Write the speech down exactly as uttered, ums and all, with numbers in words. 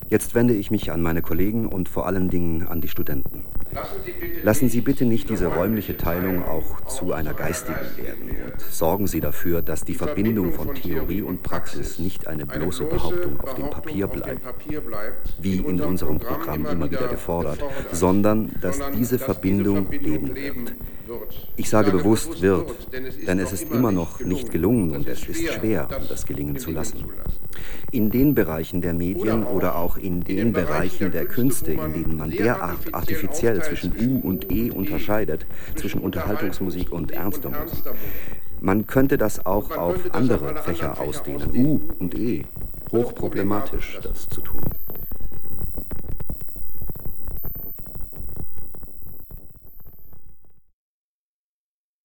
Jetzt wende ich mich an meine Kollegen und vor allen Dingen an die Studenten. Lassen Sie bitte nicht diese räumliche Teilung auch zu einer geistigen werden und sorgen Sie dafür, dass die Verbindung von Theorie und Praxis nicht eine bloße Behauptung auf dem Papier bleibt, wie in unserem Programm immer wieder gefordert, sondern dass diese Verbindung leben wird. Ich sage bewusst wird, denn es ist immer noch nicht gelungen und es ist schwer, das gelingen zu lassen. In den Bereichen der Medien oder auch in den Bereichen der Künste, in denen man derart artifiziell zwischen U und E unterscheidet, zwischen Unterhaltungsmusik und ernster Musik. Man könnte das auch auf andere Fächer ausdehnen, U und E. Hochproblematisch, das zu tun.